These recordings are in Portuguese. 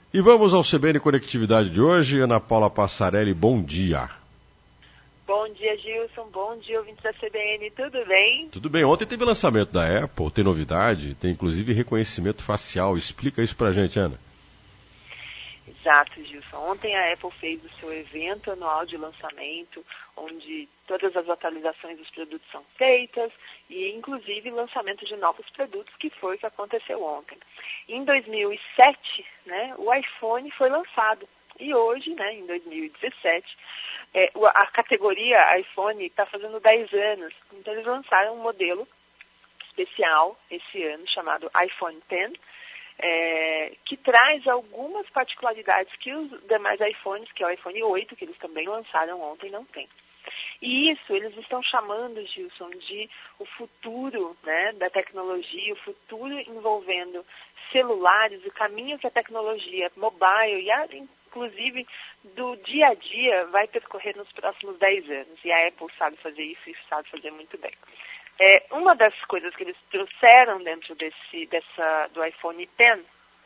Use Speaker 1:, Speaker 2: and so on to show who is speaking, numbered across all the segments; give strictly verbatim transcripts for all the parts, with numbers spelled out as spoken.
Speaker 1: E vamos ao C B N Conectividade de hoje. Ana Paula Passarelli, bom dia.
Speaker 2: Bom dia, Gilson. Bom dia, ouvintes da C B N. Tudo bem?
Speaker 1: Tudo bem. Ontem teve lançamento da Apple, tem novidade, tem inclusive reconhecimento facial. Explica isso pra gente, Ana.
Speaker 2: Exato, Gilson. Ontem a Apple fez o seu evento anual de lançamento, onde todas as atualizações dos produtos são feitas e, inclusive, lançamento de novos produtos, que foi o que aconteceu ontem. Em dois mil e sete, né, o iPhone foi lançado e hoje, né, em dois mil e dezessete, é, a categoria iPhone está fazendo dez anos. Então, eles lançaram um modelo especial esse ano chamado iPhone dez, É, que traz algumas particularidades que os demais iPhones, que é o iPhone oito, que eles também lançaram ontem, não tem. E isso eles estão chamando, Gilson, de o futuro, né, da tecnologia, o futuro envolvendo celulares, o caminho que a tecnologia mobile e a, inclusive do dia a dia vai percorrer nos próximos dez anos. E a Apple sabe fazer isso e sabe fazer muito bem. É, uma das coisas que eles trouxeram dentro desse, dessa, do iPhone dez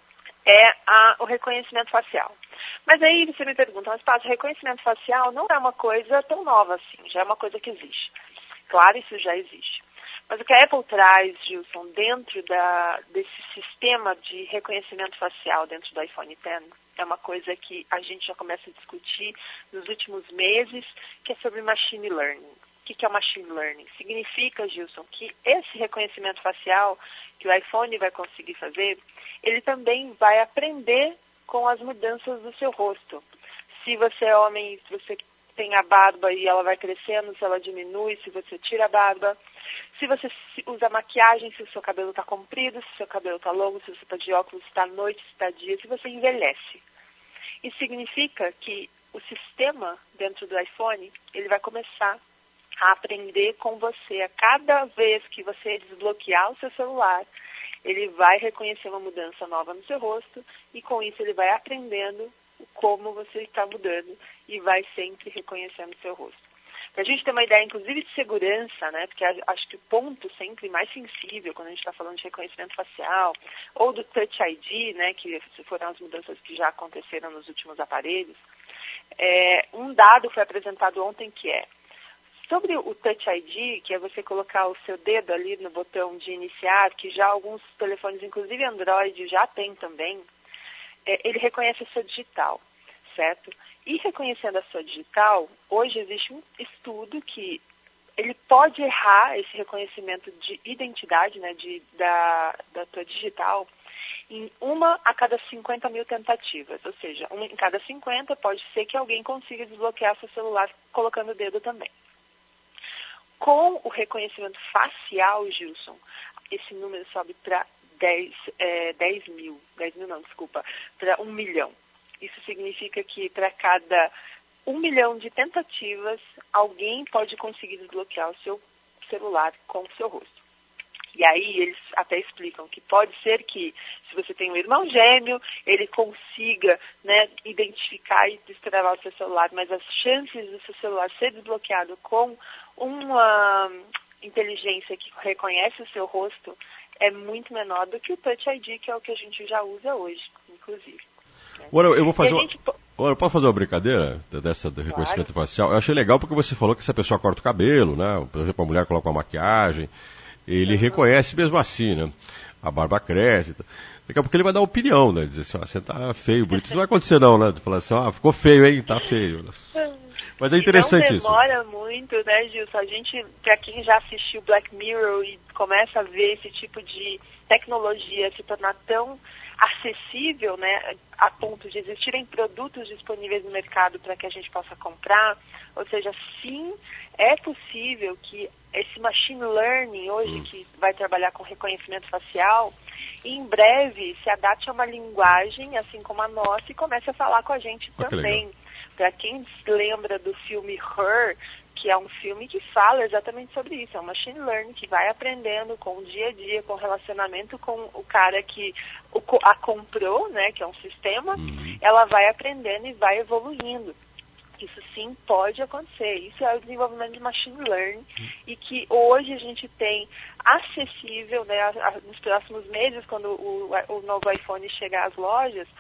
Speaker 2: é a, o reconhecimento facial. Mas aí você me pergunta, mas Paty, o reconhecimento facial não é uma coisa tão nova assim, já é uma coisa que existe. Claro, isso já existe. Mas o que a Apple traz, Gilson, dentro da, desse sistema de reconhecimento facial dentro do iPhone dez, é uma coisa que a gente já começa a discutir nos últimos meses, que é sobre machine learning. O que é o machine learning? Significa, Gilson, que esse reconhecimento facial que o iPhone vai conseguir fazer, ele também vai aprender com as mudanças do seu rosto. Se você é homem, se você tem a barba e ela vai crescendo, se ela diminui, se você tira a barba, se você usa maquiagem, se o seu cabelo está comprido, se o seu cabelo está longo, se você está de óculos, se está à noite, se está dia, se você envelhece. Isso significa que o sistema dentro do iPhone, ele vai começar a aprender com você. A cada vez que você desbloquear o seu celular, ele vai reconhecer uma mudança nova no seu rosto e com isso ele vai aprendendo como você está mudando e vai sempre reconhecendo o seu rosto. Para a gente ter uma ideia, inclusive, de segurança, né, porque acho que o ponto sempre mais sensível quando a gente está falando de reconhecimento facial ou do Touch I D, né, que foram as mudanças que já aconteceram nos últimos aparelhos, é, um dado foi apresentado ontem que é sobre o Touch I D, que é você colocar o seu dedo ali no botão de iniciar, que já alguns telefones, inclusive Android, já tem também, é, ele reconhece a sua digital, certo? E reconhecendo a sua digital, hoje existe um estudo que ele pode errar esse reconhecimento de identidade, né, de, da, da tua digital, em uma a cada cinquenta mil tentativas. Ou seja, uma em cada cinquenta pode ser que alguém consiga desbloquear seu celular colocando o dedo também. Com o reconhecimento facial, Gilson, esse número sobe para dez mil, dez mil não, desculpa, para um milhão. Isso significa que para cada um milhão de tentativas, alguém pode conseguir desbloquear o seu celular com o seu rosto. E aí eles até explicam que pode ser que, se você tem um irmão gêmeo, ele consiga, né, identificar e destravar o seu celular, mas as chances do seu celular ser desbloqueado com uma inteligência que reconhece o seu rosto é muito menor do que o Touch I D, que é o que a gente já usa hoje, inclusive. Né?
Speaker 1: Agora, eu vou fazer uma...
Speaker 2: gente...
Speaker 1: Agora, posso fazer uma brincadeira dessa do reconhecimento claro. facial? Eu achei legal porque você falou que se a pessoa corta o cabelo, né? Por exemplo, a mulher coloca uma maquiagem, ele uhum. reconhece mesmo assim, né? A barba cresce. Daqui a pouco ele vai dar opinião, né? Dizer assim, ó, você tá feio, bonito. Isso não vai acontecer não, né? Falar assim, ó, ficou feio, hein? Tá feio. Mas é interessante isso.
Speaker 2: Não demora isso. muito, né, Gilson? A gente, pra quem já assistiu Black Mirror e começa a ver esse tipo de tecnologia se tornar tão acessível, né, a ponto de existirem produtos disponíveis no mercado para que a gente possa comprar, ou seja, sim, é possível que esse machine learning hoje, hum. que vai trabalhar com reconhecimento facial, em breve se adapte a uma linguagem, assim como a nossa, e comece a falar com a gente ah, também. Para quem se lembra do filme Her, que é um filme que fala exatamente sobre isso, é um machine learning que vai aprendendo com o dia a dia, com o relacionamento com o cara que o, a comprou, né, que é um sistema, uhum. ela vai aprendendo e vai evoluindo. Isso sim pode acontecer, isso é o desenvolvimento de machine learning uhum. e que hoje a gente tem acessível, né, a, a, nos próximos meses, quando o, o novo iPhone chegar às lojas,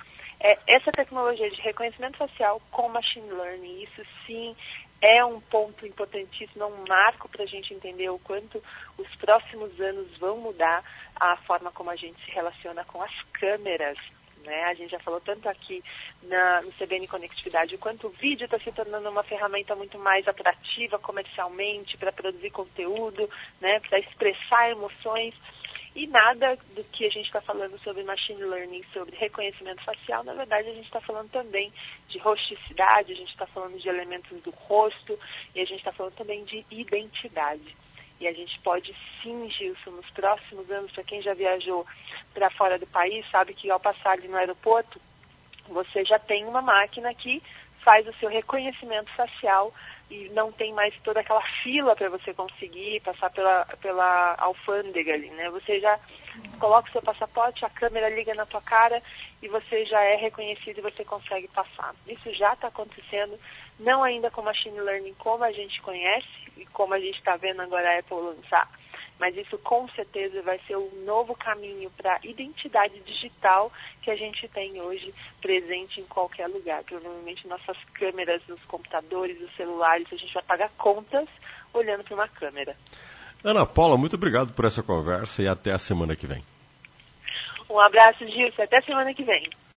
Speaker 2: é essa tecnologia de reconhecimento facial com machine learning. Isso sim é um ponto importantíssimo, é um marco para a gente entender o quanto os próximos anos vão mudar a forma como a gente se relaciona com as câmeras. Né? A gente já falou tanto aqui na, no C B N Conectividade o quanto o vídeo está se tornando uma ferramenta muito mais atrativa comercialmente, para produzir conteúdo, né? Para expressar emoções. E nada do que a gente está falando sobre machine learning, sobre reconhecimento facial, na verdade a gente está falando também de rusticidade, a gente está falando de elementos do rosto e a gente está falando também de identidade. E a gente pode sim, Gilson, nos próximos anos, para quem já viajou para fora do país, sabe que ao passar ali no aeroporto, você já tem uma máquina que faz o seu reconhecimento facial e não tem mais toda aquela fila para você conseguir passar pela, pela alfândega ali, né? Você já coloca o seu passaporte, a câmera liga na tua cara e você já é reconhecido e você consegue passar. Isso já está acontecendo, não ainda com machine learning como a gente conhece e como a gente está vendo agora a Apple lançar, mas isso com certeza vai ser um novo caminho para a identidade digital que a gente tem hoje presente em qualquer lugar. Provavelmente nossas câmeras, os computadores, os celulares, a gente vai pagar contas olhando para uma câmera.
Speaker 1: Ana Paula, muito obrigado por essa conversa e até a semana que vem.
Speaker 2: Um abraço, Gilson. Até semana que vem.